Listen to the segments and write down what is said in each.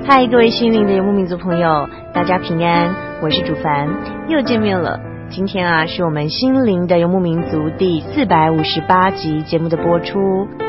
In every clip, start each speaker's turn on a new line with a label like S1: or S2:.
S1: 嗨，各位心灵的游牧民族朋友，大家平安，我是主凡，又见面了。今天啊，是我们心灵的游牧民族第458集节目的播出。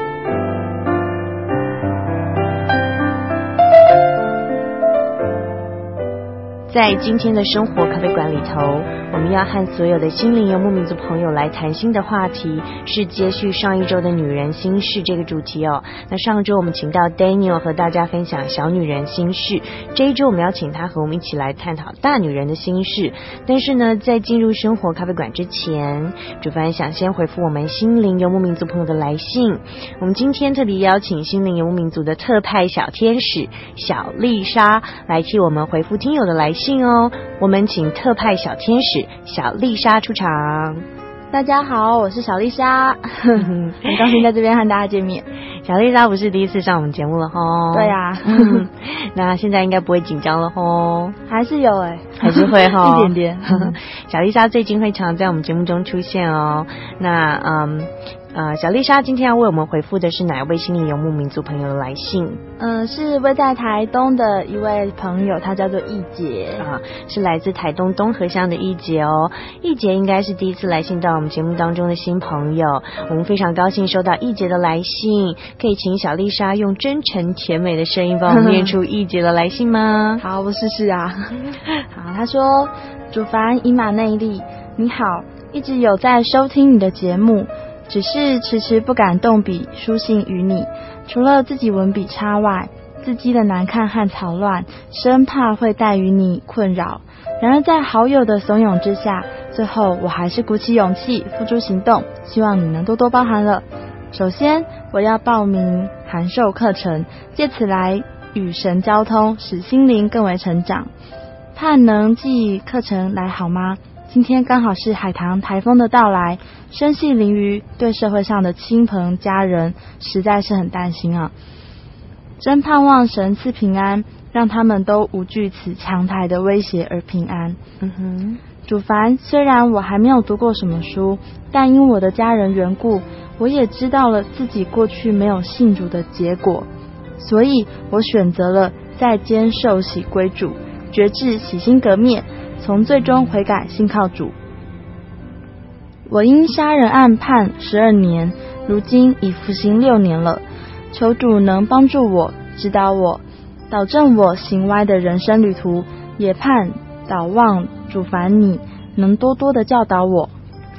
S1: 在今天的生活咖啡馆里头，我们要和所有的心灵游牧民族朋友来谈心的话题是接续上一周的女人心事这个主题哦。那上周我们请到 Daniel 和大家分享小女人心事，这一周我们要请他和我们一起来探讨大女人的心事。但是呢，在进入生活咖啡馆之前，主凡想先回复我们心灵游牧民族朋友的来信。我们今天特别邀请心灵游牧民族的特派小天使小丽莎来替我们回复听友的来信哦。我们请特派小天使小丽莎出场。
S2: 大家好，我是小丽莎，很高兴在这边和大家见面。
S1: 小丽莎不是第一次上我们节目了齁？
S2: 对啊
S1: 那现在应该不会紧张了齁？
S2: 还是有
S1: 还是会齁
S2: 一点点
S1: 小丽莎最近会常在我们节目中出现哦。那小丽莎今天要为我们回复的是哪一位心灵游牧民族朋友的来信？
S2: 是位在台东的一位朋友，他叫做易杰
S1: 是来自台东东河乡的易杰哦。易杰应该是第一次来信到我们节目当中的新朋友，我们非常高兴收到易杰的来信，可以请小丽莎用真诚甜美的声音帮我们念出易杰的来信吗？
S2: 好，我试试啊好，他说：主凡以马内利，你好，一直有在收听你的节目，只是迟迟不敢动笔书信于你，除了自己文笔差外，字迹的难看和草乱，生怕会带予你困扰。然而在好友的怂恿之下，最后我还是鼓起勇气付诸行动，希望你能多多包涵了。首先，我要报名函授课程，借此来与神交通，使心灵更为成长。盼能寄课程来好吗？今天刚好是海棠台风的到来，生系淋雨，对社会上的亲朋家人实在是很担心啊。真盼望神赐平安，让他们都无惧此强台的威胁而平安。主凡，虽然我还没有读过什么书，但因我的家人缘故，我也知道了自己过去没有信主的结果，所以我选择了在监受洗归主，决志洗心革面，从最终悔改信靠主。我因杀人案判12年，如今已服刑6年了，求主能帮助我，指导我，导正我行歪的人生旅途，也盼祷望主凡你能多多的教导我。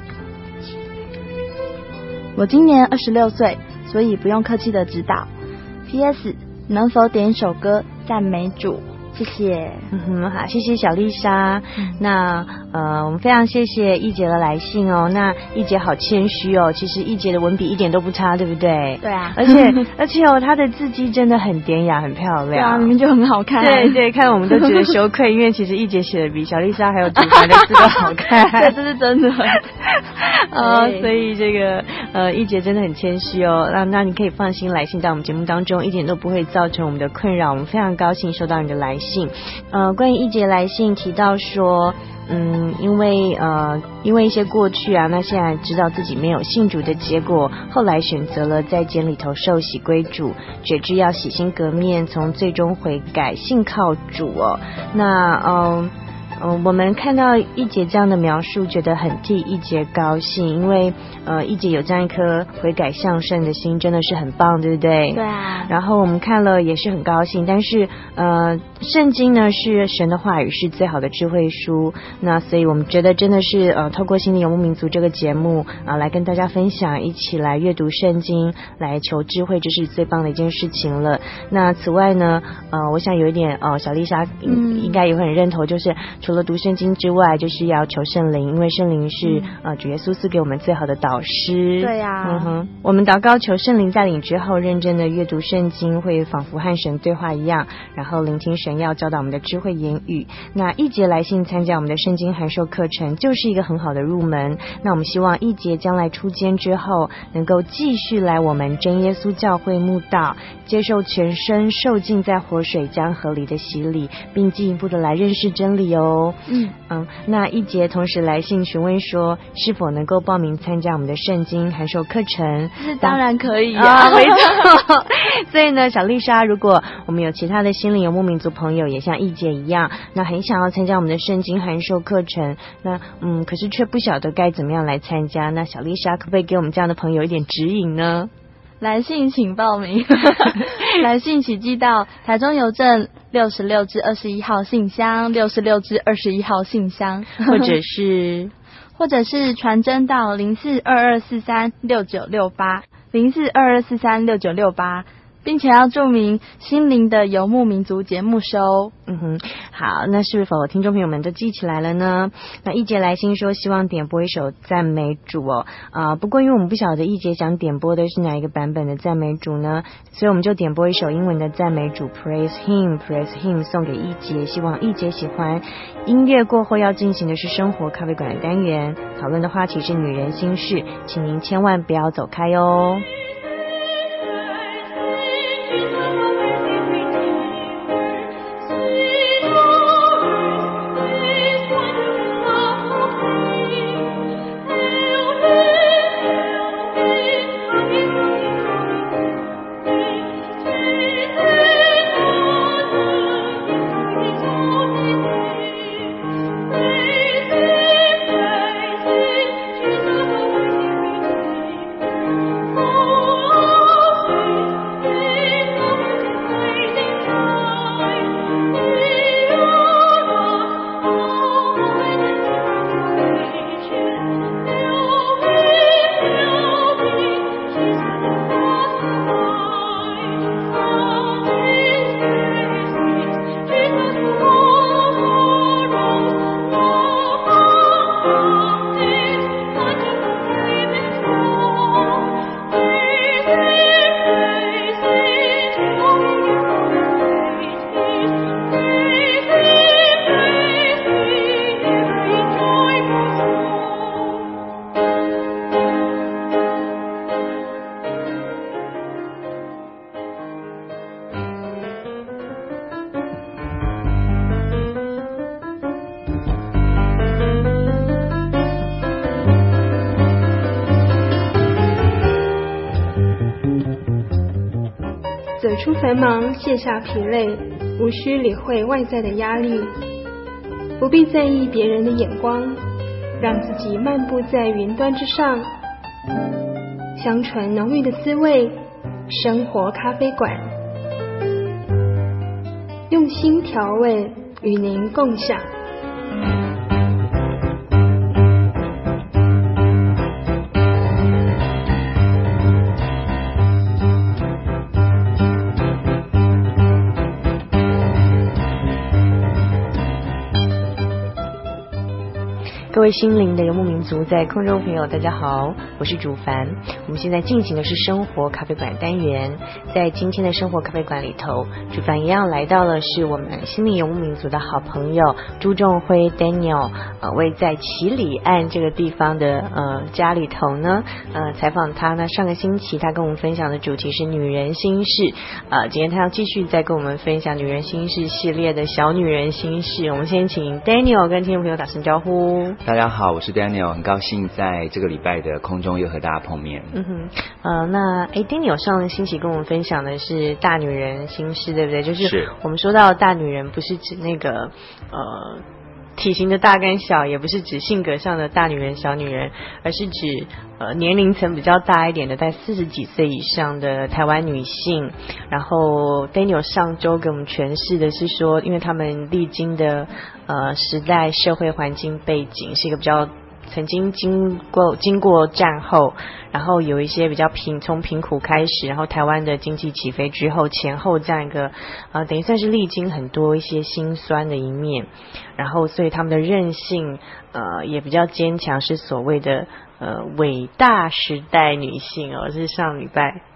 S2: 我今年26岁，所以不用客气的指导。PS 能否点一首歌赞美主？谢谢。
S1: 好，谢谢小丽莎。那我们非常谢谢易杰的来信哦。那易杰好谦虚哦，其实易杰的文笔一点都不差，对不对？
S2: 对啊，
S1: 而且哦，他的字迹真的很典雅，很漂亮。
S2: 对啊，明明就很好看。
S1: 对对，看我们都觉得羞愧，因为其实易杰写的比小丽莎还有主凡的字都好看。
S2: 对，这是真的。
S1: 所以这个易杰真的很谦虚哦。那你可以放心来信到我们节目当中，一点都不会造成我们的困扰。我们非常高兴收到你的来信。关于易杰来信提到说，因为一些过去啊，那现在知道自己没有信主的结果，后来选择了在监里头受洗归主，决志要洗心革面，从最终悔改信靠主哦。那我们看到易杰这样的描述，觉得很替易杰高兴，因为易杰有这样一颗悔改向圣的心，真的是很棒，对不对？
S2: 对啊。
S1: 然后我们看了也是很高兴，但是圣经呢是神的话语，是最好的智慧书。那所以我们觉得真的是透过心灵游牧民族这个节目来跟大家分享，一起来阅读圣经，来求智慧，这是最棒的一件事情了。那此外呢，我想有一点小丽莎应该也会很认同，就是除了读圣经之外，就是要求圣灵，因为圣灵是主耶稣赐给我们最好的导师。
S2: 对呀。
S1: 我们祷告求圣灵带领之后，认真的阅读圣经，会仿佛和神对话一样，然后聆听神要教导我们的智慧言语。那易杰来信参加我们的圣经函授课程，就是一个很好的入门。那我们希望易杰将来出监之后，能够继续来我们真耶稣教会慕道，接受全身受浸在活水江河里的洗礼，并进一步的来认识真理哦。 哦。那一节同时来信询问说，是否能够报名参加我们的圣经函授课程？
S2: 当然可以啊，
S1: 没错。所以呢，小丽莎，如果我们有其他的心灵游牧民族朋友也像一节一样，那很想要参加我们的圣经函授课程，那可是却不晓得该怎么样来参加，那小丽莎可不可以给我们这样的朋友一点指引呢？
S2: 来信请报名。来信请寄到台中邮政66至21号信箱，66至21号信箱，或者是传真到0422436968，0422436968，并且要注明心灵的游牧民族节目收。
S1: 好，那是否听众朋友们都记起来了呢？那一节来信说希望点播一首赞美主哦。不过因为我们不晓得一节想点播的是哪一个版本的赞美主呢，所以我们就点播一首英文的赞美主 Praise Him Praise Him 送给一节，希望一节喜欢。音乐过后要进行的是生活咖啡馆的单元，讨论的话题是女人心事，请您千万不要走开哦。
S3: 走出繁忙，卸下疲累，无需理会外在的压力，不必在意别人的眼光，让自己漫步在云端之上，香醇浓郁的滋味，生活咖啡馆，用心调味，与您共享。
S1: 各位心灵的游牧民族在空中朋友大家好，我是主凡。我们现在进行的是生活咖啡馆单元，在今天的生活咖啡馆里头，主凡一样来到了是我们心灵游牧民族的好朋友朱仲辉 Daniel， 位在奇里岸这个地方的家里头呢，采访他呢。上个星期他跟我们分享的主题是女人心事，今天他要继续再跟我们分享女人心事系列的小女人心事。我们先请 Daniel 跟听众朋友打声招呼。
S4: 大家好，我是 Daniel， 很高兴在这个礼拜的空中又和大家碰面。
S1: 那Daniel 上个星期跟我们分享的是大女人心事，对不对？就是我们说到的大女人，不是指那个体型的大跟小，也不是指性格上的大女人小女人，而是指年龄层比较大一点的，在40几岁以上的台湾女性。然后 Daniel 上周给我们诠释的是说，因为他们历经的时代社会环境背景是一个比较曾经经过战后，然后有一些比较从贫苦开始，然后台湾的经济起飞之后前后这样一个等于算是历经很多一些辛酸的一面，然后所以他们的韧性也比较坚强，是所谓的伟大时代女性是上礼拜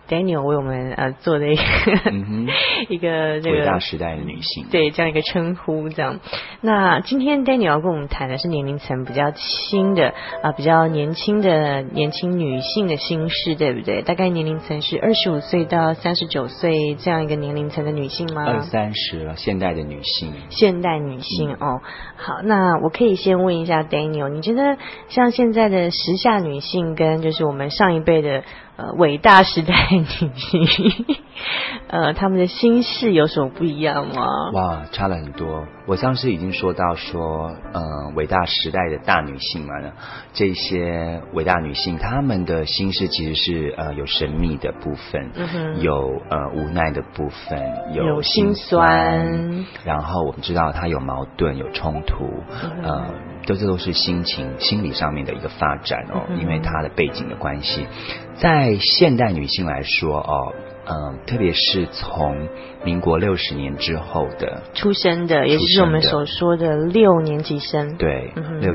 S1: Daniel 为我们做的一个一个这个
S4: 伟大时代的女性，
S1: 对，这样一个称呼这样。那今天 Daniel 要跟我们谈的是年龄层比较轻的比较年轻的年轻女性的心事，对不对？大概年龄层是25岁到39岁这样一个年龄层的女性吗
S4: ？20-30了，现代的女性。
S1: 现代女性哦，好，那我可以先问一下 Daniel， 你觉得像现在的时下女性跟就是我们上一辈的伟大时代女性她们的心事有什么不一样吗？
S4: 哇，差了很多。我上次已经说到说伟大时代的大女性嘛，这些伟大女性她们的心事其实是有神秘的部分，有无奈的部分，有心酸，然后我们知道她有矛盾有冲突，这都是心理上面的一个发展因为她的背景的关系。在现代女性来说特别是从民国60年之后的
S1: 出生的，也就是我们所说的6年级生，
S4: 对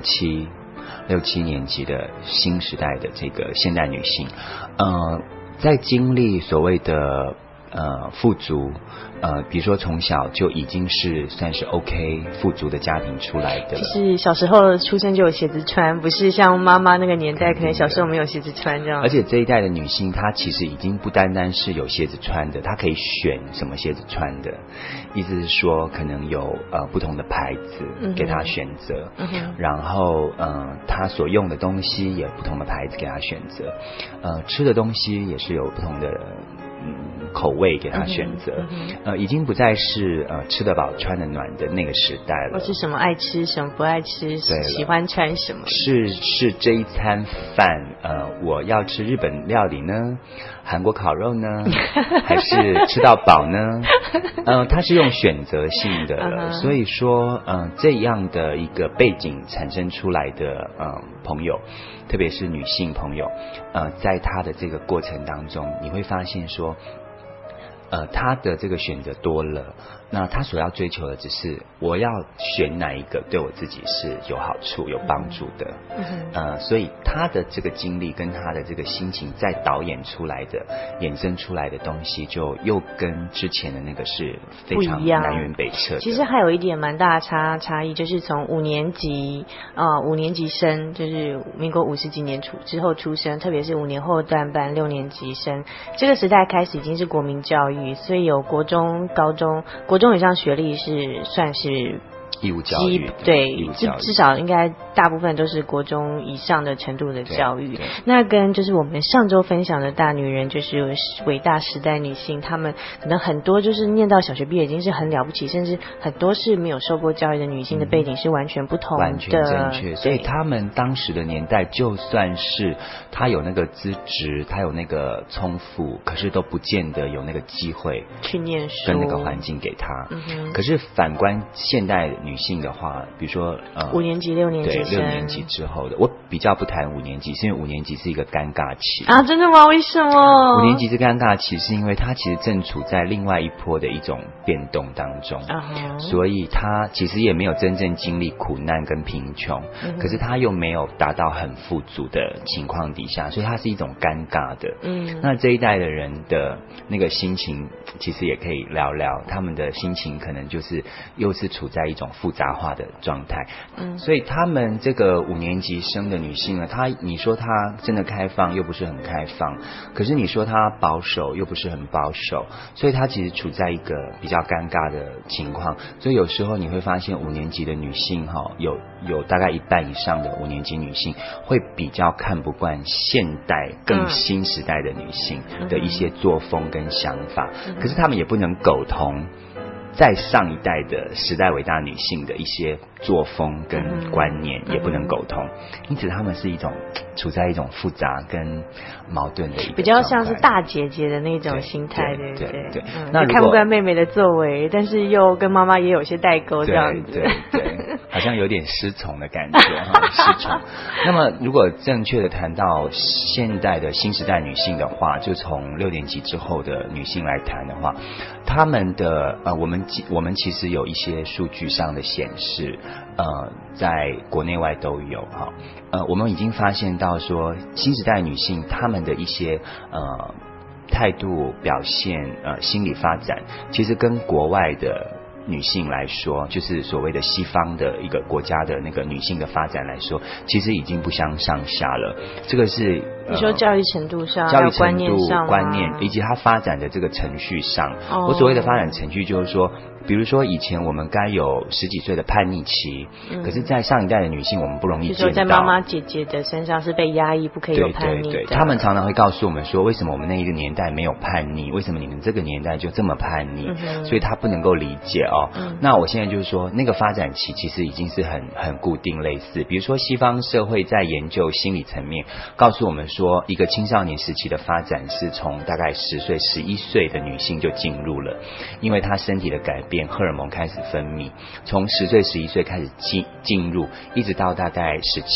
S4: ，6-7年级的新时代的这个现代女性，在经历所谓的富足，比如说从小就已经是算是 OK 富足的家庭出来的，
S1: 就是小时候出生就有鞋子穿，不是像妈妈那个年代可能小时候没有鞋子穿这样。
S4: 而且这一代的女性她其实已经不单单是有鞋子穿的，她可以选什么鞋子穿的，意思是说可能有不同的牌子给她选择，然后她所用的东西也有不同的牌子给她选择，吃的东西也是有不同的口味给他选择，已经不再是吃得饱穿得暖的那个时代了。
S1: 是什么爱吃什么不爱吃，喜欢穿什么？
S4: 是这一餐饭，我要吃日本料理呢，韩国烤肉呢，还是吃到饱呢？它是用选择性的了，所以说这样的一个背景产生出来的朋友，特别是女性朋友，在她的这个过程当中，你会发现说他的这个选择多了，那他所要追求的只是我要选哪一个对我自己是有好处有帮助的，所以他的这个经历跟他的这个心情再导演出来的衍生出来的东西，就又跟之前的那个是非常南辕北辙的。
S1: 其实还有一点蛮大的差异，就是从5年级生，就是民国50几年之后出生，特别是5年后段班6年级生，这个时代开始已经是国民教育，所以有国中高中，国中以上学历是算是
S4: 义务教育，
S1: 对，至少应该大部分都是国中以上的程度的教育。那跟就是我们上周分享的大女人，就是伟大时代女性，她们可能很多就是念到小学毕业已经是很了不起，甚至很多是没有受过教育的女性的背景是完全不同的，
S4: 完全正确。所以她们当时的年代，就算是她有那个资质，她有那个聪富，可是都不见得有那个机会
S1: 去念书，
S4: 跟那个环境给她。可是反观现代女性的话，比如说
S1: 5年级6年级
S4: 对6年级之后的，我比较不谈5年级，是因为5年级是一个尴尬期
S1: 啊。真的吗？为什么
S4: 5年级是尴尬期？是因为它其实正处在另外一波的一种变动当中，所以它其实也没有真正经历苦难跟贫穷，可是它又没有达到很富足的情况底下，所以它是一种尴尬的。那这一代的人的那个心情其实也可以聊聊，他们的心情可能就是又是处在一种复杂化的状态。所以他们这个5年级生的女性呢，你说她真的开放又不是很开放，可是你说她保守又不是很保守，所以她其实处在一个比较尴尬的情况。所以有时候你会发现5年级的女性有大概1半以上的5年级女性会比较看不惯现代更新时代的女性的一些作风跟想法，可是她们也不能苟同在上一代的时代伟大女性的一些作风跟观念也不能苟同，因此他们是处在一种复杂跟矛盾的一个比
S1: 较像是大姐姐的那种心态，对不
S4: 对？对，
S1: 那看不惯妹妹的作为，但是又跟妈妈也有些代沟这样子，
S4: 对，好像有点失宠的感觉失宠。那么如果正确的谈到现代的新时代女性的话，就从6年级之后的女性来谈的话，她们的我们其实有一些数据上的显示，在国内外都有我们已经发现到说新时代女性她们的一些态度表现心理发展，其实跟国外的女性来说，就是所谓的西方的一个国家的那个女性的发展来说，其实已经不相上下了。这个是
S1: 你说教育程度上，
S4: 教育程度、
S1: 观
S4: 念以及它发展的这个程序上。我所谓的发展程序就是说，比如说以前我们该有10几岁的叛逆期，可是在上一代的女性我们不容易见到。
S1: 就是在妈妈姐姐的身上是被压抑，不可以有叛逆的。
S4: 对，他们常常会告诉我们说，为什么我们那一个年代没有叛逆，为什么你们这个年代就这么叛逆，所以他不能够理解哦。那我现在就是说，那个发展期其实已经是很固定类似，比如说西方社会在研究心理层面，告诉我们说，一个青少年时期的发展是从大概10岁、11岁的女性就进入了，因为她身体的改变，荷尔蒙开始分泌，从10岁、11岁开始进入，一直到大概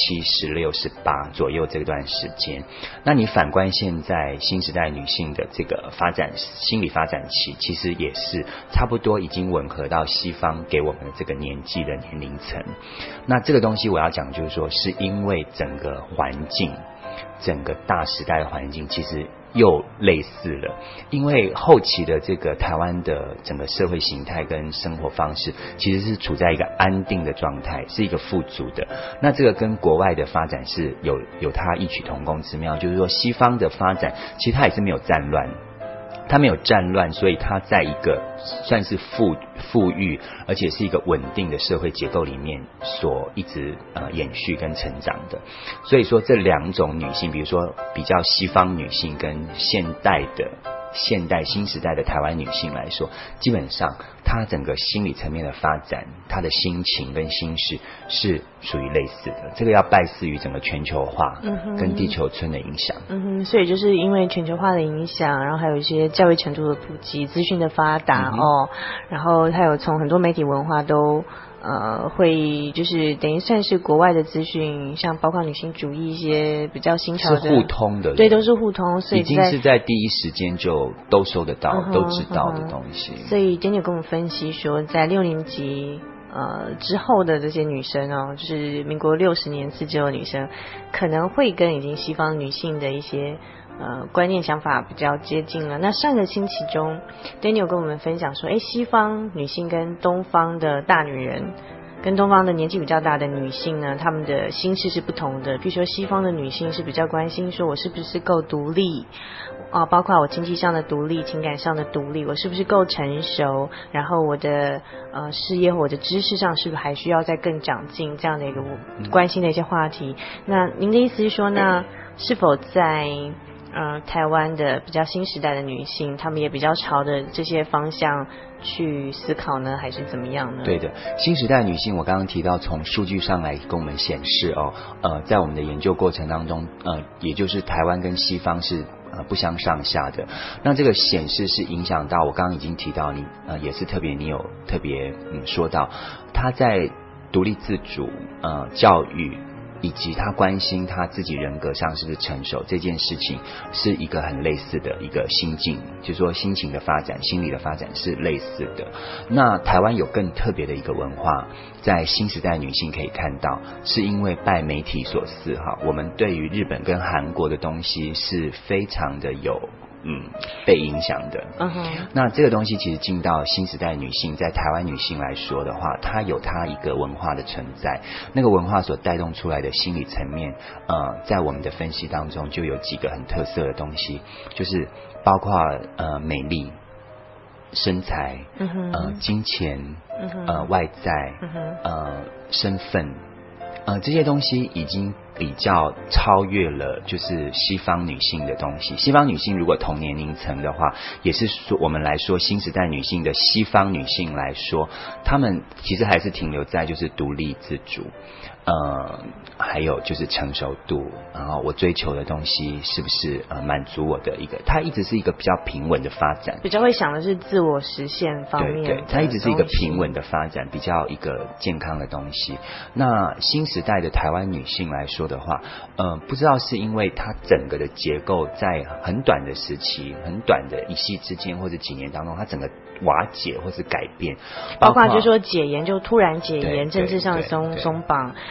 S4: 17、16、18左右这段时间。那你反观现在新时代女性的这个发展心理发展期，其实也是差不多已经吻合到西方给我们的这个年纪的年龄层。那这个东西我要讲就是说，是因为整个环境，整个大时代的环境其实又类似了，因为后期的这个台湾的整个社会形态跟生活方式其实是处在一个安定的状态，是一个富足的。那这个跟国外的发展是有它异曲同工之妙，就是说西方的发展其实它也是没有战乱，它没有战乱，所以它在一个算是富裕而且是一个稳定的社会结构里面所一直延续跟成长的。所以说这两种女性，比如说比较西方女性跟现代新时代的台湾女性来说，基本上她整个心理层面的发展，她的心情跟心事是属于类似的。这个要拜祀于整个全球化跟地球村的影响。
S1: 所以就是因为全球化的影响，然后还有一些教育程度的普及，资讯的发达然后还有从很多媒体文化都会就是等于算是国外的资讯，像包括女性主义一些比较新潮的，
S4: 是互通的，
S1: 对，都是互通，所以
S4: 已经是在第一时间就都收得到，都知道的东西。
S1: 所以Daniel跟我们分析说，在6年级之后的这些女生就是民国60年次之后的女生，可能会跟已经西方女性的一些观念想法比较接近了。那上个星期中 Daniel 跟我们分享说，西方女性跟东方的大女人，跟东方的年纪比较大的女性呢，她们的心事是不同的。比如说西方的女性是比较关心说，我是不是够独立包括我经济上的独立，情感上的独立，我是不是够成熟，然后我的事业或我的知识上是不是还需要再更长进，这样的一个关心的一些话题。那您的意思是说呢，是否在台湾的比较新时代的女性，她们也比较朝着这些方向去思考呢，还是怎么样呢？
S4: 对的，新时代女性我刚刚提到，从数据上来跟我们显示在我们的研究过程当中也就是台湾跟西方是不相上下的。那这个显示是影响到我刚刚已经提到你也是你有特别说到她在独立自主教育以及他关心他自己人格上是不是成熟这件事情，是一个很类似的一个心境，就是说心情的发展，心理的发展是类似的。那台湾有更特别的一个文化，在新时代女性可以看到，是因为拜媒体所赐我们对于日本跟韩国的东西是非常的有被影响的。那这个东西其实进到新时代女性，在台湾女性来说的话，它有它一个文化的存在，那个文化所带动出来的心理层面在我们的分析当中就有几个很特色的东西，就是包括美丽、身材、金钱、外在、身份这些东西已经比较超越了就是西方女性的东西。西方女性如果同年龄层的话，也是说我们来说新时代女性的西方女性来说，她们其实还是停留在就是独立自主还有就是成熟度，然后我追求的东西是不是满足我的一个，它一直是一个比较平稳的发展，
S1: 比较会想的是自我实现方面的。
S4: 对，它一直是一个平稳的发展，比较一个健康的东西。那新时代的台湾女性来说的话不知道是因为它整个的结构在很短的时期，很短的一夕之间或者几年当中，它整个瓦解或是改变，
S1: 包括就是说解严就突然解严，政治上的松绑，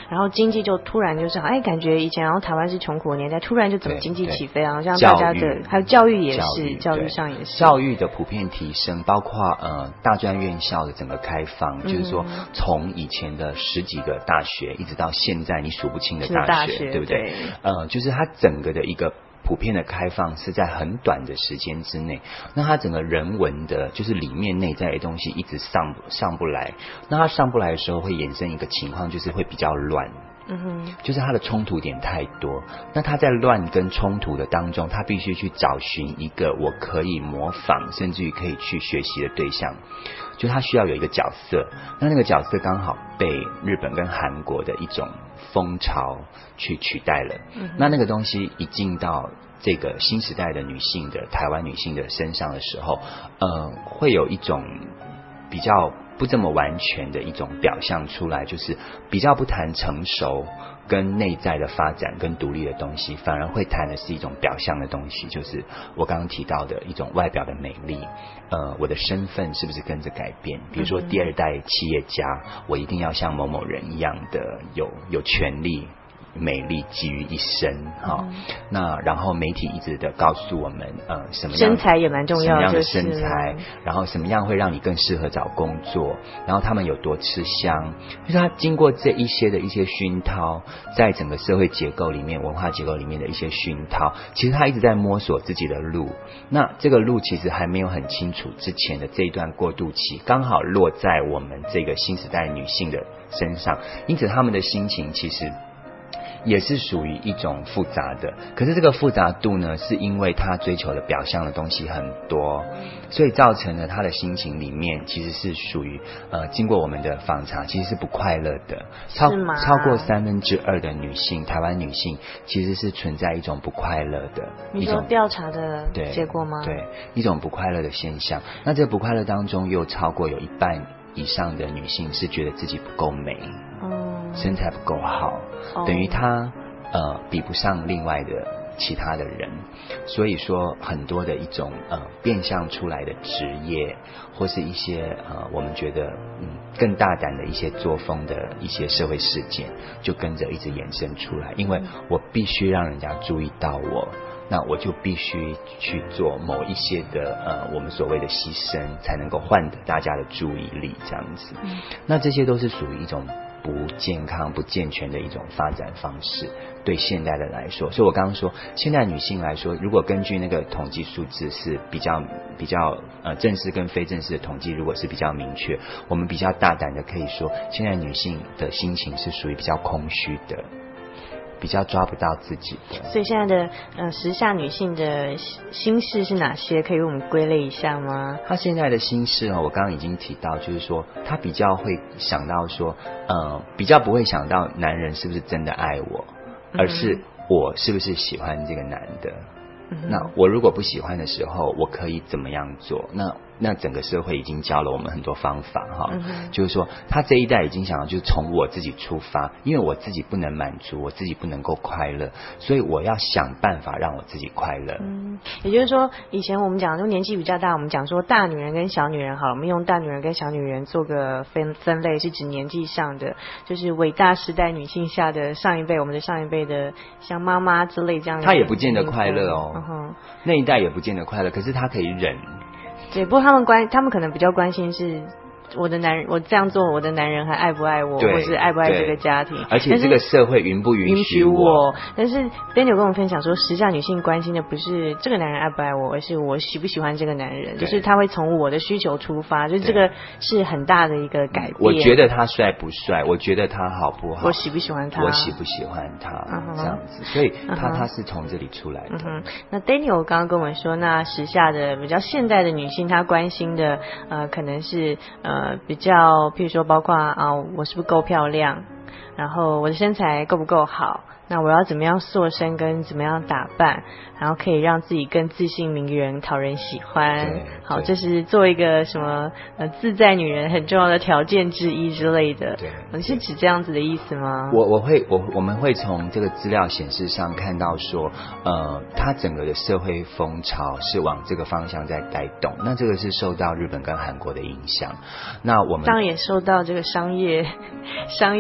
S1: 然后经济就突然就是感觉以前然后台湾是穷苦的年代，突然就怎么经济起飞啊，像大家的还有教育也是，教育上也是，
S4: 教育的普遍提升，包括大专院校的整个开放，就是说从以前的10几个大学一直到现在你数不清的大学，对不对？就是它整个的一个普遍的开放是在很短的时间之内，那它整个人文的就是里面内在的东西一直上不来，那它上不来的时候会衍生一个情况，就是会比较乱，就是它的冲突点太多，那它在乱跟冲突的当中，它必须去找寻一个我可以模仿甚至于可以去学习的对象，就它需要有一个角色，那个角色刚好被日本跟韩国的一种风潮去取代了，那个东西一进到这个新时代的女性的台湾女性的身上的时候，会有一种比较不这么完全的一种表象出来，就是比较不谈成熟跟内在的发展跟独立的东西，反而会谈的是一种表象的东西，就是我刚刚提到的一种外表的美丽，我的身份是不是跟着改变，比如说第2代企业家，我一定要像某某人一样的有权利美丽集于一身，那然后媒体一直的告诉我们什么样
S1: 身材也蛮重要的，
S4: 什么样的身材，然后什么样会让你更适合找工作，然后他们有多吃香，就是他经过这一些的一些熏陶，在整个社会结构里面文化结构里面的一些熏陶，其实他一直在摸索自己的路，那这个路其实还没有很清楚，之前的这一段过渡期刚好落在我们这个新时代女性的身上，因此他们的心情其实也是属于一种复杂的，可是这个复杂度呢，是因为他追求的表象的东西很多，所以造成了他的心情里面其实是属于经过我们的访查，其实是不快乐的，超过2/3的女性，台湾女性其实是存在一种不快乐的一种
S1: 调查的结果吗？
S4: 对，一种不快乐的现象。那这不快乐当中，又超过有1半以上的女性是觉得自己不够美，身材不够好，等于她比不上另外的其他的人，所以说很多的一种变相出来的职业，或是一些我们觉得更大胆的一些作风的一些社会事件，就跟着一直衍生出来，因为我必须让人家注意到我，那我就必须去做某一些的我们所谓的牺牲，才能够换得大家的注意力，这样子。那这些都是属于一种不健康不健全的一种发展方式，对现代的来说。所以我刚刚说现代女性来说，如果根据那个统计数字是比较正式跟非正式的统计，如果是比较明确，我们比较大胆的可以说，现在女性的心情是属于比较空虚的，比较抓不到自己的。
S1: 所以现在的时下女性的心事是哪些？可以为我们归类一下吗？
S4: 她现在的心事我刚刚已经提到，就是说她比较会想到说比较不会想到男人是不是真的爱我，而是我是不是喜欢这个男的，那我如果不喜欢的时候，我可以怎么样做？那整个社会已经教了我们很多方法就是说他这一代已经想要就是从我自己出发，因为我自己不能满足，我自己不能够快乐，所以我要想办法让我自己快乐。
S1: 也就是说以前我们讲就年纪比较大，我们讲说大女人跟小女人好了，我们用大女人跟小女人做个分类，是指年纪上的，就是伟大时代女性下的上一辈，我们的上一辈的像妈妈之类这样的，
S4: 她也不见得快乐那一代也不见得快乐，可是她可以忍。
S1: 对，不过他们可能比较关心是我的男人，我这样做，我的男人还爱不爱我，或是爱不爱这个家庭，
S4: 而且这个社会允不允许我。
S1: 但是 Daniel 跟我们分享说，时下女性关心的不是这个男人爱不爱我，而是我喜不喜欢这个男人，就是他会从我的需求出发，就是这个是很大的一个改变。
S4: 我觉得他帅不帅，我觉得他好不好，
S1: 我喜不喜欢他，
S4: 我喜不喜欢他这样子，所以他是从这里出来的。
S1: 那 Daniel 刚刚跟我们说，那时下的比较现代的女性，她关心的可能是比较譬如说包括我是不是够漂亮，然后我的身材够不够好，那我要怎么样塑身跟怎么样打扮，然后可以让自己更自信迷人讨人喜欢。好，这是做一个什么自在女人很重要的条件之一之类的。
S4: 对，
S1: 你是指这样子的意思吗？
S4: 我们会从这个资料显示上看到说它整个的社会风潮是往这个方向在带动，那这个是受到日本跟韩国的影响，那我们
S1: 当然也受到这个商业的这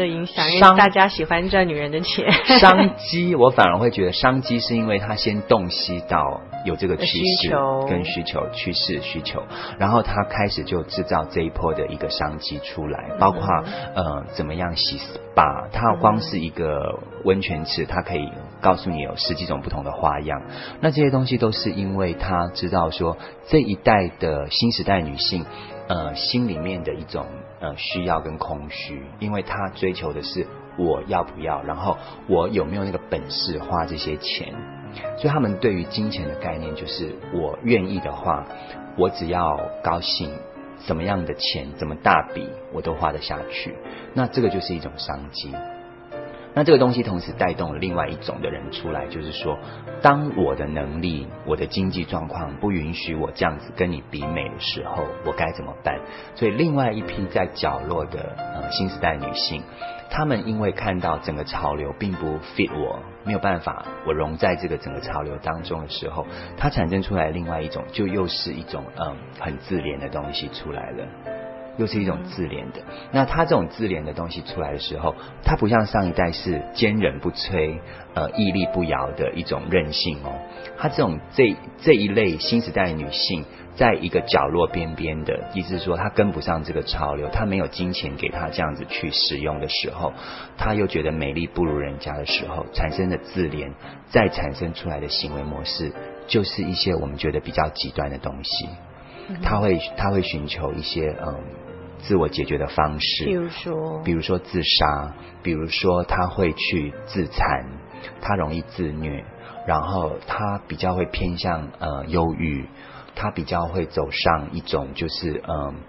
S1: 的影响，因为大家喜欢赚女人的钱。
S4: 商机，我反而会觉得商机是因为他先洞悉到有这个趋势跟需求，趋势需求，然后他开始就制造这一波的一个商机出来，包括怎么样洗 SPA， 它光是一个温泉池，它可以告诉你有10几种不同的花样。那这些东西都是因为他知道说这一代的新时代女性心里面的一种需要跟空虚，因为他追求的是我要不要，然后我有没有那个本事花这些钱，所以他们对于金钱的概念就是我愿意的话，我只要高兴，怎么样的钱怎么大笔我都花得下去，那这个就是一种商机。那这个东西同时带动了另外一种的人出来，就是说当我的能力我的经济状况不允许我这样子跟你比美的时候，我该怎么办？所以另外一批在角落的新时代女性，她们因为看到整个潮流并不 fit 我，没有办法我融在这个整个潮流当中的时候，它产生出来另外一种就又是一种很自怜的东西出来了，又是一种自怜的。那他这种自怜的东西出来的时候，他不像上一代是坚忍不摧屹立不摇的一种韧性哦，他这种这一类新时代女性在一个角落边边的，意思是说他跟不上这个潮流，他没有金钱给他这样子去使用的时候，他又觉得美丽不如人家的时候，产生的自怜再产生出来的行为模式，就是一些我们觉得比较极端的东西。他会寻求一些自我解决的方式，比如说自杀，比如说他会去自残，他容易自虐，然后他比较会偏向忧郁，他比较会走上一种就是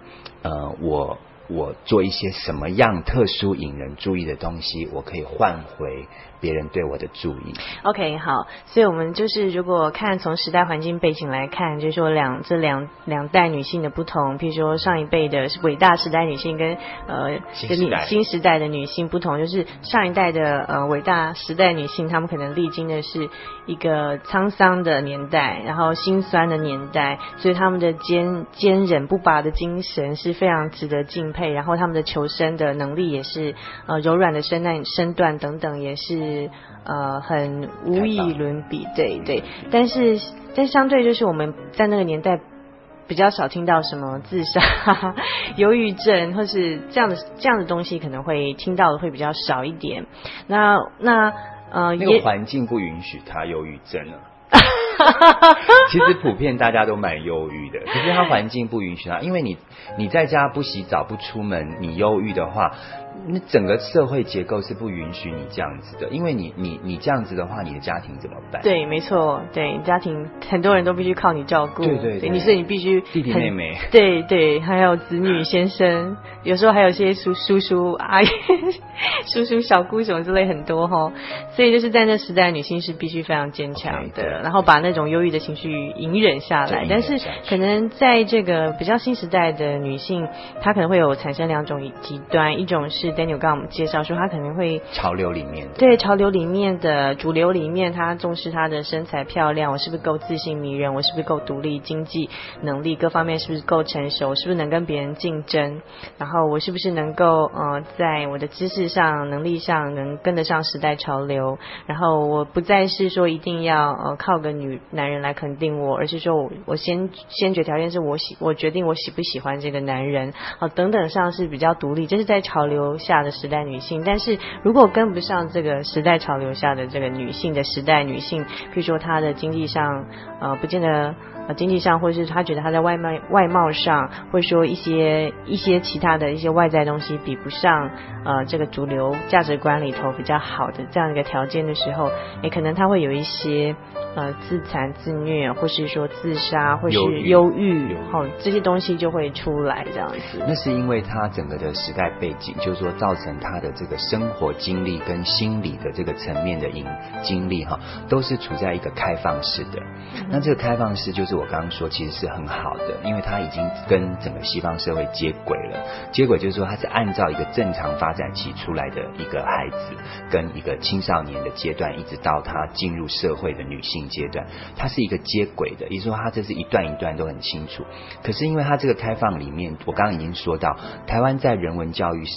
S4: 我做一些什么样特殊引人注意的东西，我可以换回别人对我的注意。
S1: OK， 好，所以我们就是如果看从时代环境背景来看，就是说这两代女性的不同，譬如说上一辈的伟大时代女性跟新时代的女性不同，就是上一代的伟大时代女性，她们可能历经的是一个沧桑的年代，然后辛酸的年代，所以她们的坚忍不拔的精神是非常值得敬佩，然后她们的求生的能力也是柔软的身段等等也是很无以伦比，对对。但相对就是我们在那个年代比较少听到什么自杀、忧郁症或是这样的东西，可能会听到的会比较少一点。那
S4: 个环境不允许他忧郁症啊。其实普遍大家都蛮忧郁的，可是他环境不允许他，因为你在家不洗澡不出门，你忧郁的话，那整个社会结构是不允许你这样子的，因为你这样子的话，你的家庭怎么办？
S1: 对，没错，对，家庭很多人都必须靠你照顾，
S4: 对，
S1: 所以你必须
S4: 弟弟妹妹，
S1: 对对，还有子女先生，有时候还有些叔叔阿姨、叔叔小姑什么之类很多齁，所以就是在那时代，女性是必须非常坚强的，然后把那种忧郁的情绪隐忍下来。但是可能在这个比较新时代的女性，她可能会有产生两种极端，一种是 Daniel 刚刚我们介绍说，她可能会
S4: 潮流里面的，
S1: 对，潮流里面的主流里面，她重视她的身材漂亮，我是不是够自信迷人，我是不是够独立，经济能力各方面是不是够成熟，是不是能跟别人竞争，然后我是不是能够在我的知识上能力上能跟得上时代潮流，然后我不再是说一定要靠个男人来肯定我，而是说我先决条件是我决定我喜不喜欢这个男人等等上是比较独立，这是在潮流下的时代女性。但是如果跟不上这个时代潮流下的这个女性的时代女性，譬如说她的经济上不见得经济上，或是她觉得她在外貌上，或者说一些其他的一些外在东西比不上这个主流价值观里头比较好的这样一个条件的时候，可能她会有一些自残自虐，或是说自杀，或是忧郁这些东西就会出来这样子。
S4: 那是因为她整个的时代背景，就是说造成她的这个生活经历跟心理的这个层面的经历都是处在一个开放式的。那这个开放式就是我刚刚说其实是很好的，因为它已经跟整个西方社会接轨了。接轨就是说它是按照一个正常发展期出来的一个孩子跟一个青少年的阶段，一直到他进入社会的女性阶段，它是一个接轨的，也就是说它这是一段一段都很清楚。可是因为它这个开放里面，我刚刚已经说到台湾在人文教育上面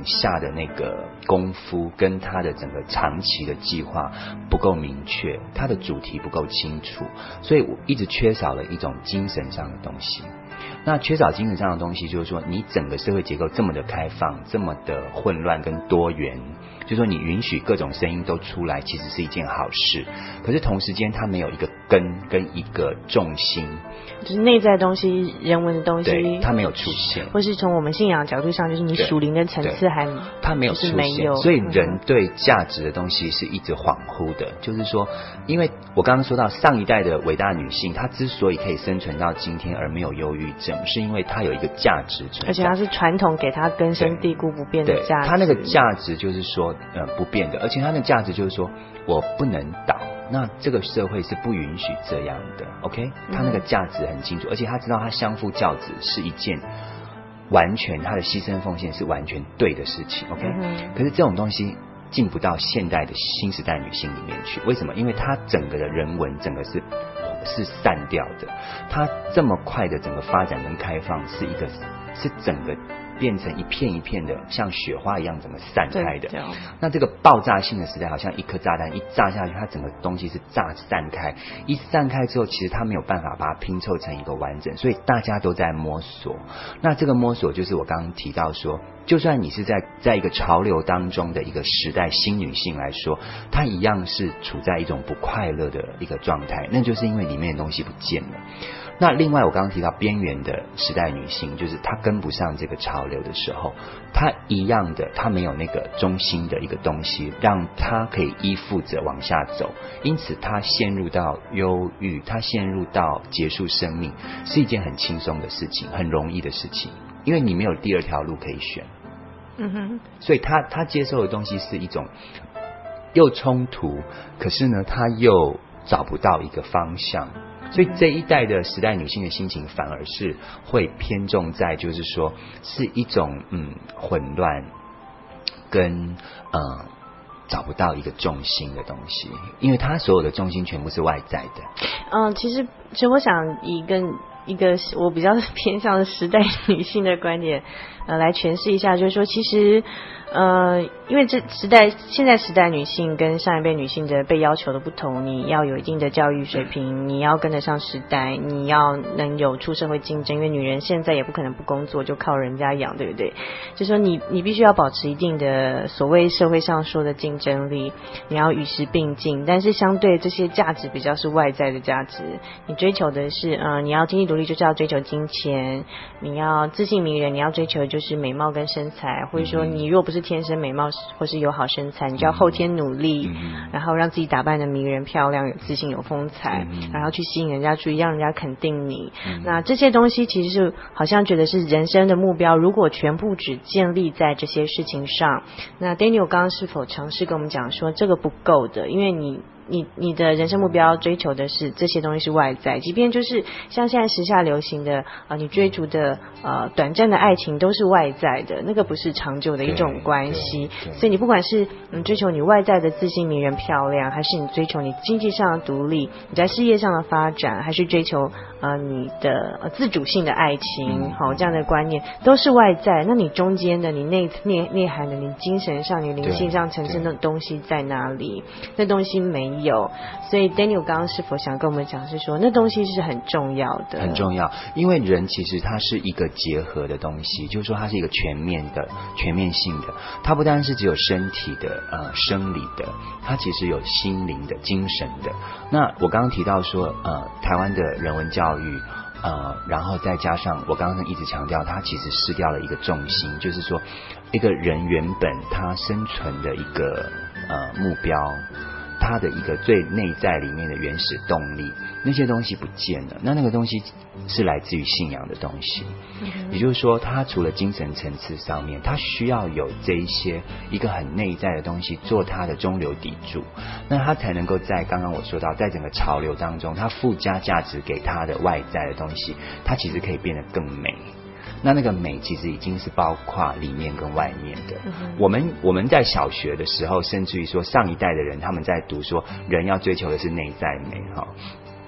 S4: 下的那个功夫跟他的整个长期的计划不够明确，他的主题不够清楚，所以我一直缺少了一种精神上的东西。那缺少精神上的东西，就是说你整个社会结构这么的开放，这么的混乱跟多元，就是说你允许各种声音都出来，其实是一件好事。可是同时间它没有一个根跟一个重心，
S1: 就是内在的东西，人文的东西，
S4: 对，它没有出现，
S1: 或是从我们信仰的角度上，就是你属灵的层次
S4: 它没有出现，所以人对价值的东西是一直恍惚的。就是说，因为我刚刚说到上一代的伟大女性，她之所以可以生存到今天而没有忧郁症，是因为她有一个价值存在，
S1: 而且她是传统给她根深蒂固不变的价值。
S4: 她那个价值就是说不变的，而且她的价值就是说我不能倒，那这个社会是不允许这样的 OK， 她那个价值很清楚，而且她知道她相夫教子是一件完全她的牺牲奉献是完全对的事情 OK，可是这种东西进不到现代的新时代女性里面去。为什么？因为她整个的人文整个是散掉的，它这么快的整个发展跟开放是整个变成一片一片的像雪花一样整个散开的。那这个爆炸性的时代好像一颗炸弹一炸下去，它整个东西是散开，一散开之后其实它没有办法把它拼凑成一个完整，所以大家都在摸索。那这个摸索就是我刚刚提到说，就算你是在一个潮流当中的一个时代新女性来说，她一样是处在一种不快乐的一个状态，那就是因为里面的东西不见了。那另外我刚刚提到边缘的时代女性，就是她跟不上这个潮流的时候，她一样的，她没有那个中心的一个东西让她可以依附着往下走，因此她陷入到忧郁，她陷入到结束生命是一件很轻松的事情，很容易的事情，因为你没有第二条路可以选。所以她接受的东西是一种又冲突，可是呢她又找不到一个方向。所以这一代的时代女性的心情反而是会偏重在就是说是一种混乱跟找不到一个重心的东西，因为她所有的重心全部是外在的。
S1: 其实我想以一个我比较偏向时代女性的观点来诠释一下，就是说其实因为现在时代女性跟上一辈女性的被要求的不同，你要有一定的教育水平，你要跟得上时代，你要能有出社会竞争，因为女人现在也不可能不工作就靠人家养，对不对？就说你必须要保持一定的所谓社会上说的竞争力，你要与时并进，但是相对这些价值比较是外在的价值，你追求的是你要经济独立就是要追求金钱，你要自信迷人，你要追求的就是美貌跟身材，或者说你如果不是天生美貌或是有好身材，你就要后天努力，然后让自己打扮的迷人漂亮，有自信有风采，然后去吸引人家注意，让人家肯定你。那这些东西其实是好像觉得是人生的目标，如果全部只建立在这些事情上，那 Daniel 刚刚是否尝试跟我们讲说这个不够的，因为你的人生目标追求的是这些东西是外在，即便就是像现在时下流行的你追逐的短暂的爱情都是外在的，那个不是长久的一种关系。所以你不管是追求你外在的自信迷人漂亮，还是你追求你经济上的独立，你在事业上的发展，还是追求你的自主性的爱情，这样的观念都是外在。那你中间的你内涵的你精神上你灵性上层次的东西在哪里？那东西没有。所以 Daniel 刚刚是否想跟我们讲是说那东西是很重要的？很重要，
S4: 因为人其实它是一个结合的东西，就是说它是一个全面性的，它不单是只有身体的生理的，它其实有心灵的精神的。那我刚刚提到说台湾的人文教育然后再加上我刚刚一直强调它其实失掉了一个重心，就是说一个人原本他生存的一个目标，他的一个最内在里面的原始动力，那些东西不见了，那个东西是来自于信仰的东西。也就是说他除了精神层次上面，他需要有这一些一个很内在的东西做他的中流砥柱，那他才能够在刚刚我说到在整个潮流当中，他附加价值给他的外在的东西，他其实可以变得更美。那个美其实已经是包括里面跟外面的。我们在小学的时候，甚至于说上一代的人他们在读说人要追求的是内在美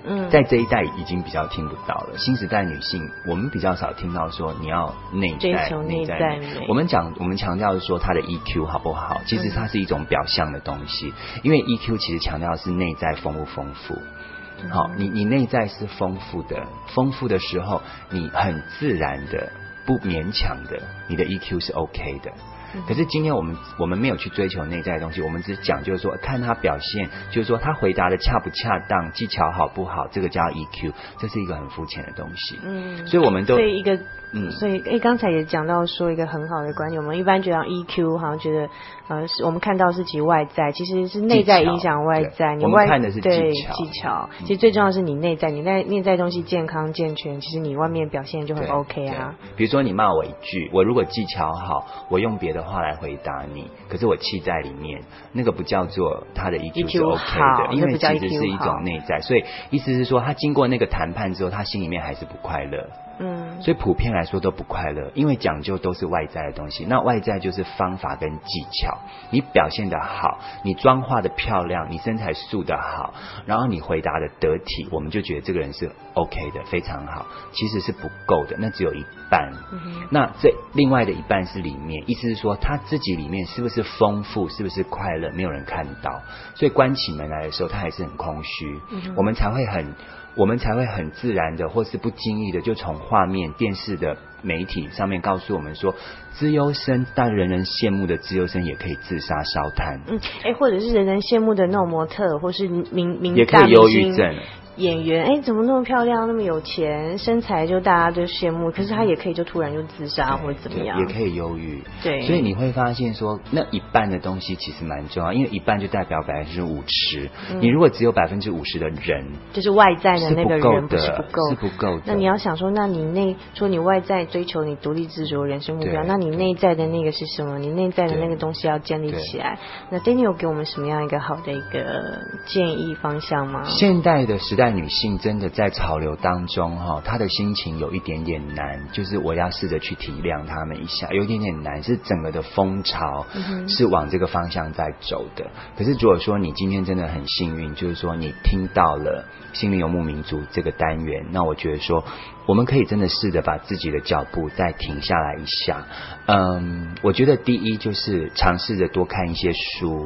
S4: 在这一代已经比较听不到了。新时代女性，我们比较少听到说你要内在美。我们强调是说她的 EQ 好不好？其实它是一种表象的东西，因为 EQ 其实强调的是内在丰不丰富。好，你内在是丰富的时候，你很自然的、不勉强的，你的 EQ 是 OK 的。可是今天我们没有去追求内在的东西，我们只讲就是说看他表现，就是说他回答的恰不恰当，技巧好不好，这个叫 EQ， 这是一个很肤浅的东西。所以我们都
S1: 所以刚才也讲到说一个很好的观点，我们一般觉得 EQ 好像觉得我们看到是其实外在，其实是内在影响外在。
S4: 我们看的是技
S1: 巧，其实最重要的是你内在东西健康健全，其实你外面表现就很 OK 啊。
S4: 比如说你骂我一句，我如果技巧好，我用别的话来回答你，可是我气在里面，那个不叫做他的 EQ 是 OK 的，因为其实是一种内在。所以意思是说他经过那个谈判之后，他心里面还是不快乐。所以普遍来说都不快乐，因为讲究都是外在的东西。那外在就是方法跟技巧，你表现得好，你妆化的漂亮，你身材素的好，然后你回答的得体，我们就觉得这个人是 OK 的，非常好。其实是不够的，那只有一半。那这另外的一半是里面，意思是说他自己里面是不是丰富，是不是快乐，没有人看到。所以关起门来的时候，他还是很空虚。我们才会很自然的，或是不经意的，就从画面、电视的媒体上面告诉我们说，资优生，但人人羡慕的资优生也可以自杀烧炭。
S1: 或者是人人羡慕的那种模特，或是
S4: 也可以忧郁症。
S1: 演员怎么那么漂亮，那么有钱，身材就大家都羡慕，可是他也可以就突然就自杀或者怎么样，
S4: 也可以忧郁。
S1: 对，
S4: 所以你会发现说，那一半的东西其实蛮重要，因为一半就代表50%。你如果只有50%的人，
S1: 就是外在的那个人不是不够的。那你要想说，那你你外在追求你独立自主的人生目标，那你内在的那个是什么？你内在的那个东西要建立起来。那 Danny 有给我们什么样一个好的一个建议方向吗？
S4: 现代的时代女性真的在潮流当中她的心情有一点点难，就是我要试着去体谅她们一下，有一点点难，是整个的风潮是往这个方向在走的。可是如果说你今天真的很幸运，就是说你听到了心灵游牧民族这个单元，那我觉得说我们可以真的试着把自己的脚步再停下来一下。我觉得第一就是尝试着多看一些书，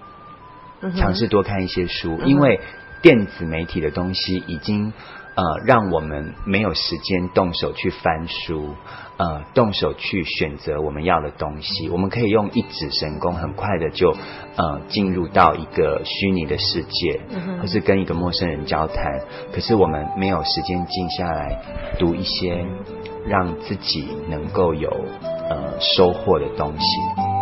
S4: 因为电子媒体的东西已经让我们没有时间动手去翻书，动手去选择我们要的东西。我们可以用一指神功很快的就进入到一个虚拟的世界，或是跟一个陌生人交谈，可是我们没有时间静下来读一些让自己能够有收获的东西。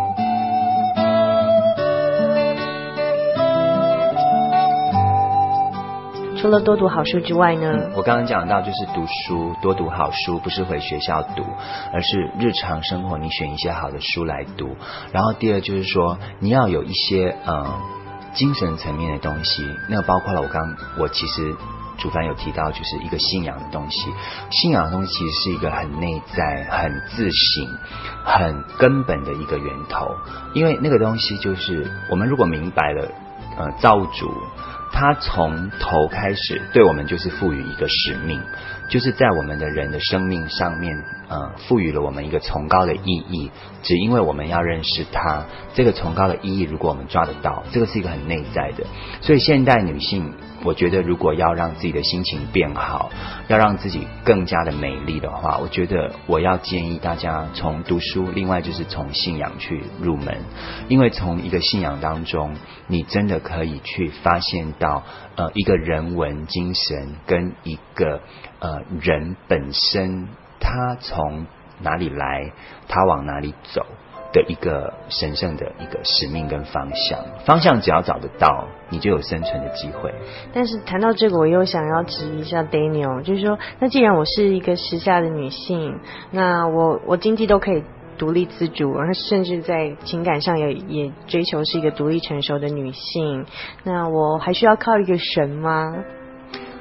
S1: 除了多读好书之外呢，
S4: 我刚刚讲到就是读书，多读好书，不是回学校读，而是日常生活你选一些好的书来读。然后第二就是说你要有一些精神层面的东西，那包括了我其实主凡有提到就是一个信仰的东西。信仰的东西其实是一个很内在、很自省、很根本的一个源头，因为那个东西就是我们如果明白了造物主他从头开始对我们就是赋予一个使命，就是在我们的人的生命上面赋予了我们一个崇高的意义，只因为我们要认识他，这个崇高的意义如果我们抓得到，这个是一个很内在的。所以现代女性我觉得如果要让自己的心情变好，要让自己更加的美丽的话，我觉得我要建议大家从读书，另外就是从信仰去入门。因为从一个信仰当中你真的可以去发现到一个人文精神跟一个人本身他从哪里来，他往哪里走的一个神圣的一个使命跟方向只要找得到，你就有生存的机会。
S1: 但是谈到这个，我又想要质疑一下 Daniel， 就是说那既然我是一个时下的女性，那我经济都可以独立自主，而甚至在情感上也追求是一个独立成熟的女性，那我还需要靠一个神吗？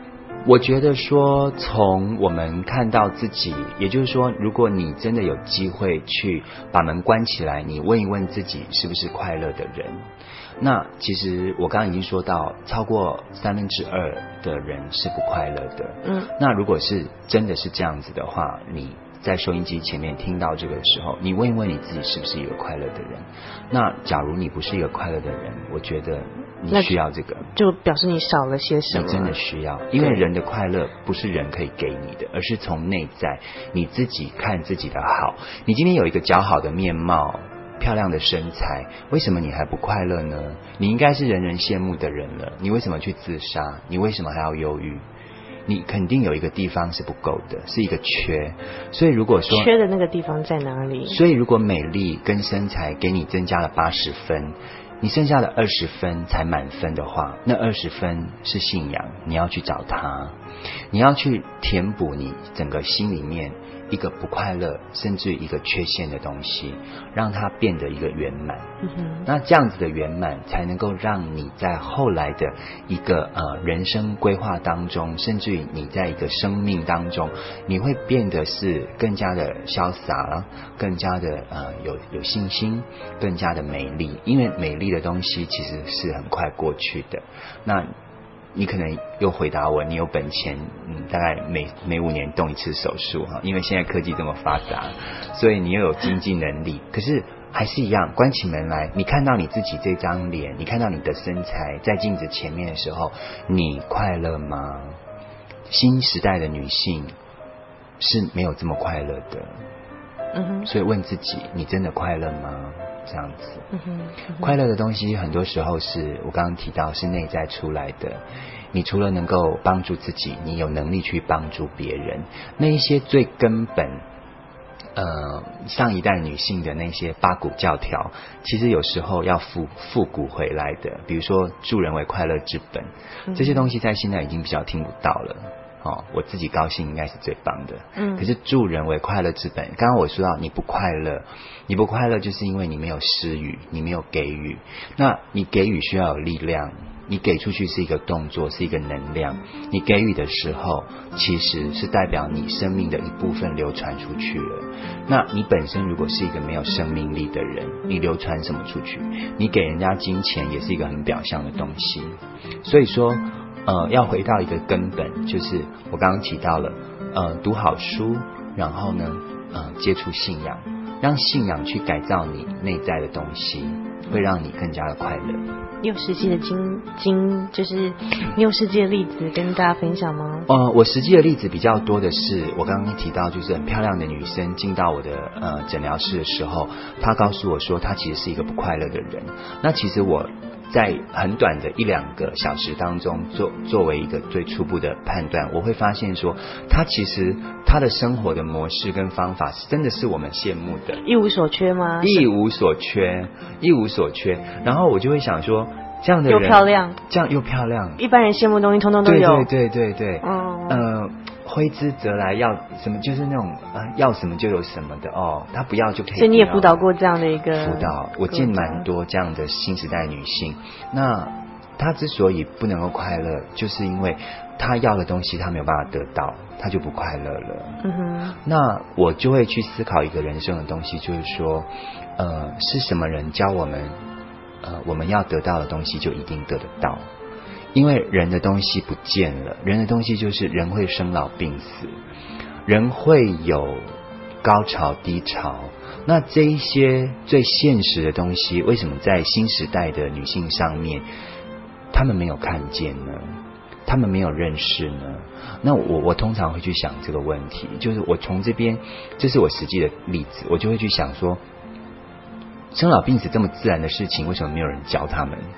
S4: 我觉得说从我们看到自己，也就是说如果你真的有机会去把门关起来，你问一问自己是不是快乐的人，那其实我刚刚已经说到超过2/3的人是不快乐的。那如果是真的是这样子的话，你在收音机前面听到这个时候，你问一问你自己是不是一个快乐的人。那假如你不是一个快乐的人，我觉得你需要这个，
S1: 就表示你少了些什么。
S4: 你真的需要，因为人的快乐不是人可以给你的，而是从内在你自己看自己的好。你今天有一个姣好的面貌，漂亮的身材，为什么你还不快乐呢？你应该是人人羡慕的人了，你为什么去自杀？你为什么还要忧郁？你肯定有一个地方是不够的，是一个缺。所以如果说
S1: 缺的那个地方在哪里？
S4: 所以如果美丽跟身材给你增加了80分，你剩下的20分才满分的话，那20分是信仰，你要去找它，你要去填补你整个心里面一个不快乐甚至一个缺陷的东西，让它变得一个圆满。那这样子的圆满才能够让你在后来的一个人生规划当中，甚至于你在一个生命当中，你会变得是更加的潇洒，更加的有信心，更加的美丽。因为美丽的东西其实是很快过去的。那你可能又回答我，你有本钱，大概每5年动一次手术哈，因为现在科技这么发达，所以你又有经济能力。可是还是一样，关起门来，你看到你自己这张脸，你看到你的身材在镜子前面的时候，你快乐吗？新时代的女性是没有这么快乐的。所以问自己，你真的快乐吗？这样子。快乐的东西很多时候是我刚刚提到是内在出来的。你除了能够帮助自己，你有能力去帮助别人。那一些最根本上一代女性的那些八股教条，其实有时候要复古回来的。比如说助人为快乐之本，这些东西在现在已经比较听不到了。我自己高兴应该是最棒的。可是助人为快乐之本，刚刚我说到你不快乐就是因为你没有施予，你没有给予。那你给予需要有力量，你给出去是一个动作，是一个能量。你给予的时候其实是代表你生命的一部分流传出去了。那你本身如果是一个没有生命力的人，你流传什么出去？你给人家金钱也是一个很表象的东西。所以说要回到一个根本，就是我刚刚提到了读好书，然后呢接触信仰，让信仰去改造你内在的东西，会让你更加的快乐。
S1: 你有实际的就是你有实际的例子跟大家分享吗？
S4: 我实际的例子比较多的是，我刚刚提到就是很漂亮的女生进到我的诊疗室的时候，她告诉我说她其实是一个不快乐的人。那其实我在很短的1-2个小时当中作为一个最初步的判断，我会发现说他其实他的生活的模式跟方法真的是我们羡慕的，
S1: 一无所缺吗？
S4: 一无所缺。然后我就会想说，这样的人
S1: 又漂亮，
S4: 这样又漂亮，
S1: 一般人羡慕的东西通通都有。
S4: 对挥之则来，要什么就是那种要什么就有什么的他不要就可以。
S1: 所以你也辅导过这样的一个
S4: 辅导，我见蛮多这样的新时代女性。那她之所以不能够快乐，就是因为她要的东西她没有办法得到，她就不快乐了。那我就会去思考一个人生的东西，就是说是什么人教我们我们要得到的东西就一定得得到。因为人的东西不见了，人的东西就是人会生老病死，人会有高潮低潮。那这一些最现实的东西，为什么在新时代的女性上面她们没有看见呢？她们没有认识呢？那我通常会去想这个问题，就是我从这边，这是我实际的例子，我就会去想说，生老病死这么自然的事情，为什么没有人教他们？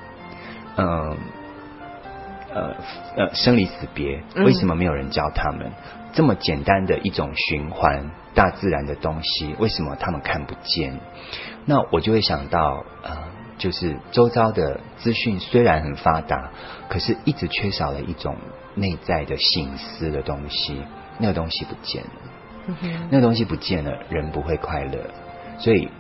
S4: 生离死别，为什么没有人教他们？这么简单的一种循环，大自然的东西，为什么他们看不见？那我就会想到就是周遭的资讯虽然很发达，可是一直缺少了一种内在的省思的东西，那个东西不见了。那个东西不见了，人不会快乐。所以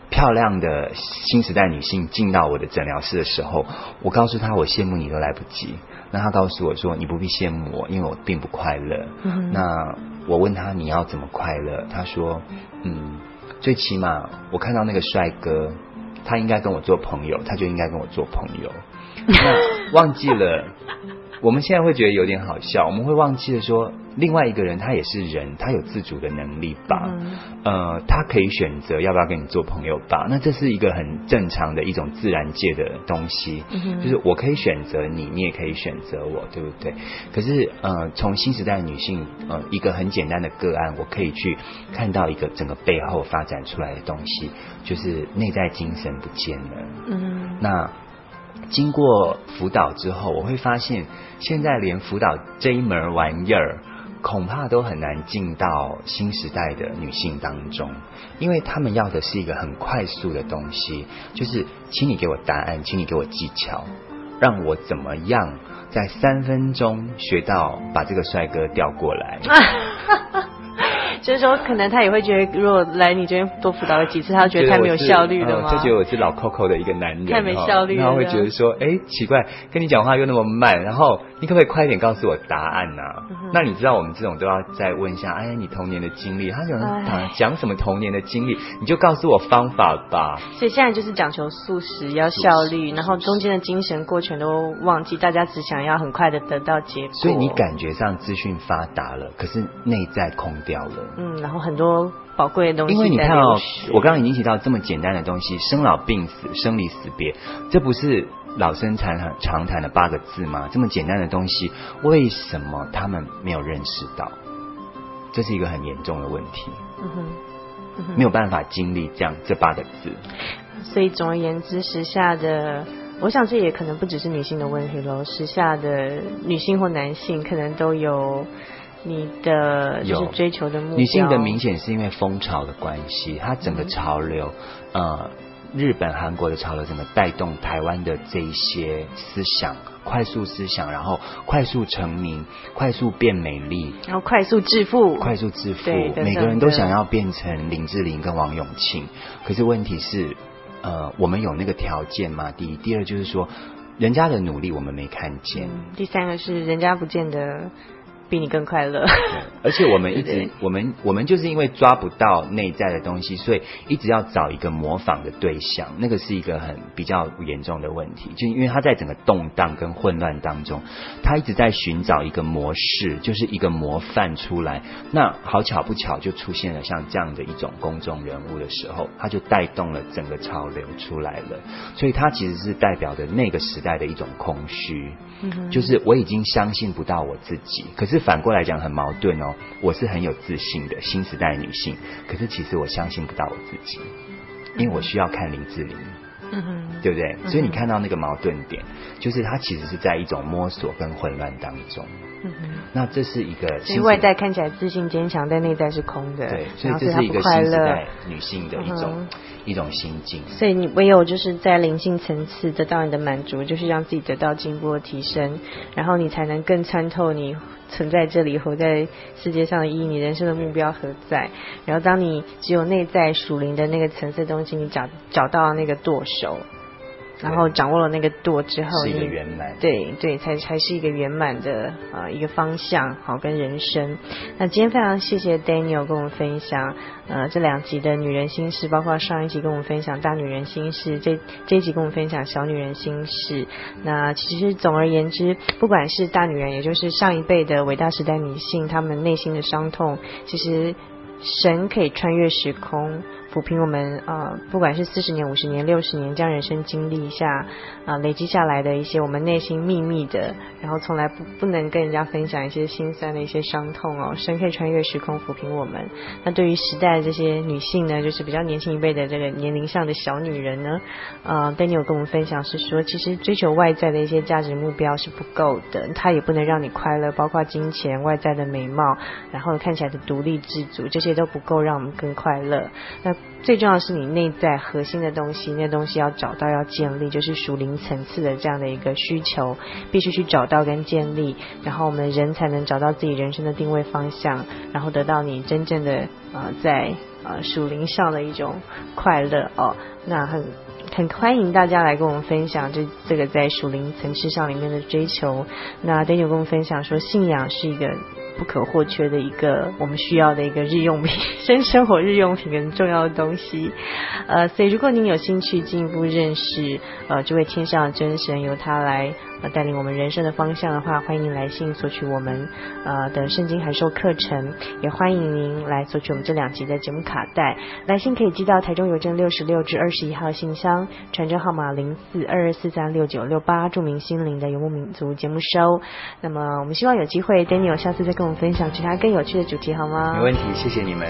S4: 漂亮的新时代女性进到我的诊疗室的时候，我告诉她我羡慕你都来不及。那她告诉我说你不必羡慕我，因为我并不快乐。那我问她你要怎么快乐，她说最起码我看到那个帅哥，他应该跟我做朋友，他就应该跟我做朋友。那忘记了，我们现在会觉得有点好笑，我们会忘记了说另外一个人他也是人，他有自主的能力吧，他可以选择要不要跟你做朋友吧。那这是一个很正常的一种自然界的东西，就是我可以选择你，你也可以选择我，对不对？可是从新时代的女性一个很简单的个案，我可以去看到一个整个背后发展出来的东西，就是内在精神不见了。那经过辅导之后，我会发现现在连辅导这一门玩意儿恐怕都很难进到新时代的女性当中，因为他们要的是一个很快速的东西，就是请你给我答案，请你给我技巧，让我怎么样在3分钟学到把这个帅哥调过来。
S1: 就是说可能他也会觉得如果来你这边多辅导了几次，他觉得太没有效率了吗？
S4: 就觉得我是老 Coco 的一个男人，
S1: 太没效率了。
S4: 然后会觉得说奇怪，跟你讲话又那么慢，然后你可不可以快一点告诉我答案啊？那你知道我们这种都要再问一下你童年的经历，他讲什么童年的经历，你就告诉我方法吧。
S1: 所以现在就是讲求速食要效率，然后中间的精神过程都忘记，大家只想要很快的得到结果。
S4: 所以你感觉上资讯发达了，可是内在空掉了。
S1: 然后很多宝贵的东西，
S4: 因为你看我刚刚已经提到这么简单的东西，生老病死、生离死别，这不是老生常谈的8个字吗？这么简单的东西，为什么他们没有认识到？这是一个很严重的问题。没有办法经历这8个字。
S1: 所以总而言之，时下的，我想这也可能不只是女性的问题咯，时下的女性或男性可能都有你的就是追求的目标。
S4: 女性的明显是因为风潮的关系，它整个潮流日本韩国的潮流整个带动台湾的这一些思想，快速思想，然后快速成名，快速变美丽，
S1: 然后快速致富，
S4: 每个人都想要变成林志玲跟王永庆。可是问题是我们有那个条件吗？第一，第二就是说人家的努力我们没看见，
S1: 第三个是人家不见得比你更快乐。
S4: 而且我们一直我们就是因为抓不到内在的东西，所以一直要找一个模仿的对象，那个是一个比较严重的问题。就因为他在整个动荡跟混乱当中，他一直在寻找一个模式，就是一个模范出来。那好巧不巧就出现了像这样的一种公众人物的时候，他就带动了整个潮流出来了。所以他其实是代表着那个时代的一种空虚，就是我已经相信不到我自己。可是反过来讲很矛盾哦，我是很有自信的新时代女性，可是其实我相信不到我自己，因为我需要看林志玲，对不对？所以你看到那个矛盾点，就是它其实是在一种摸索跟混乱当中。那这是一个，
S1: 所以外在看起来自信坚强，但内在是空的。
S4: 对，所以这是一个新时代女性的一种心境。
S1: 所以你唯有就是在灵性层次得到你的满足，就是让自己得到进步的提升，然后你才能更参透你存在这里活在世界上的意义，你人生的目标何在。然后当你只有内在属灵的那个层次的东西，你找到那个舵手，然后掌握了那个舵之后，
S4: 是一个圆满，
S1: 对，才是一个圆满的一个方向，好，跟人生。那今天非常谢谢 Daniel 跟我们分享这2集的女人心事，包括上一集跟我们分享大女人心事，这一集跟我们分享小女人心事。那其实总而言之，不管是大女人，也就是上一辈的伟大时代女性，她们内心的伤痛，其实神可以穿越时空抚平我们不管是40年、50年、60年这样人生经历一下累积下来的一些我们内心秘密的，然后从来不能跟人家分享一些心酸的一些伤痛哦，神可以穿越时空抚平我们。那对于时代的这些女性呢，就是比较年轻一辈的这个年龄上的小女人呢Daniel 跟我们分享是说，其实追求外在的一些价值目标是不够的，它也不能让你快乐，包括金钱、外在的美貌，然后看起来的独立自主，这些都不够让我们更快乐。那最重要的是你内在核心的东西，那东西要找到要建立，就是属灵层次的这样的一个需求必须去找到跟建立，然后我们人才能找到自己人生的定位方向，然后得到你真正的在属灵上的一种快乐哦。那很欢迎大家来跟我们分享这个在属灵层次上里面的追求。那Daniel跟我们分享说，信仰是一个不可或缺的一个我们需要的一个日用品，生活日用品很重要的东西。所以如果您有兴趣进一步认识这位天上的真神，由他来带领我们人生的方向的话，欢迎您来信索取我们的圣经函授课程，也欢迎您来索取我们这2集的节目卡带。来信可以寄到台中邮政66至21号信箱，传真号码0422436968，注明心灵的游牧民族节目收。那么我们希望有机会 Daniel 下次再跟我们分享其他更有趣的主题好吗？
S4: 没问题，谢谢你们。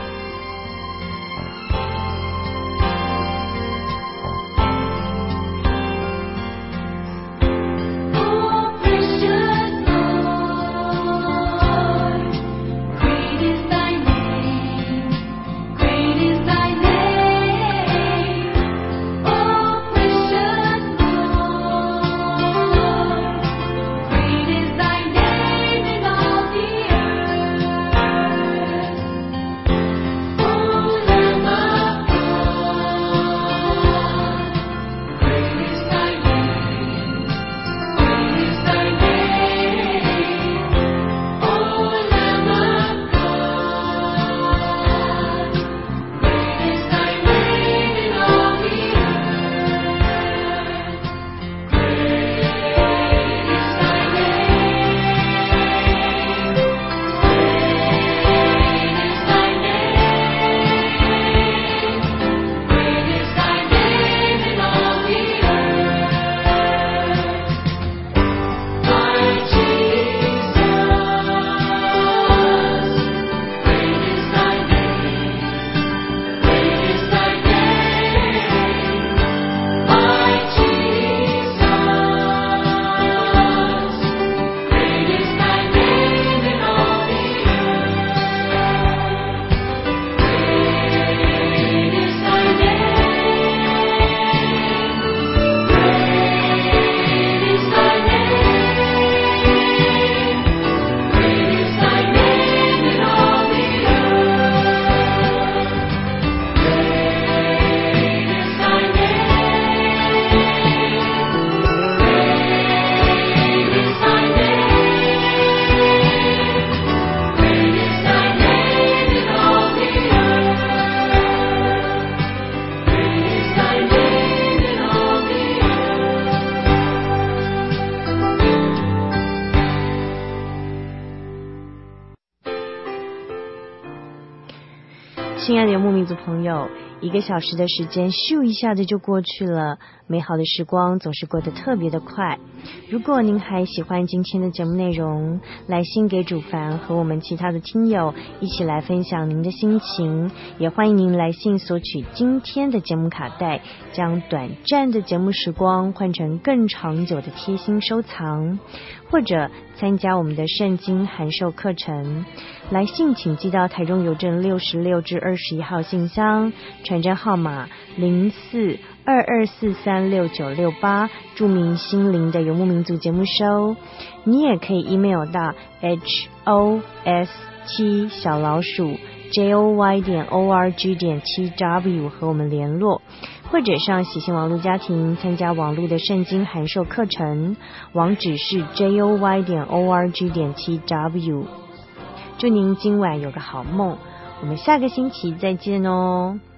S1: 亲爱的游牧民族朋友，1个小时的时间咻一下子就过去了，美好的时光总是过得特别的快。如果您还喜欢今天的节目内容，来信给主凡和我们其他的听友一起来分享您的心情，也欢迎您来信索取今天的节目卡带，将短暂的节目时光换成更长久的贴心收藏，或者参加我们的圣经函授课程。来信请寄到台中邮政66至21号信箱，传真号码0422436968，注明心灵的游牧民族节目收。你也可以 email 到 HOS7小老鼠JOY.org.7W 和我们联络，或者上喜信网络家庭参加网络的圣经函授课程，网址是 JOY.org.7W。 祝您今晚有个好梦，我们下个星期再见哦。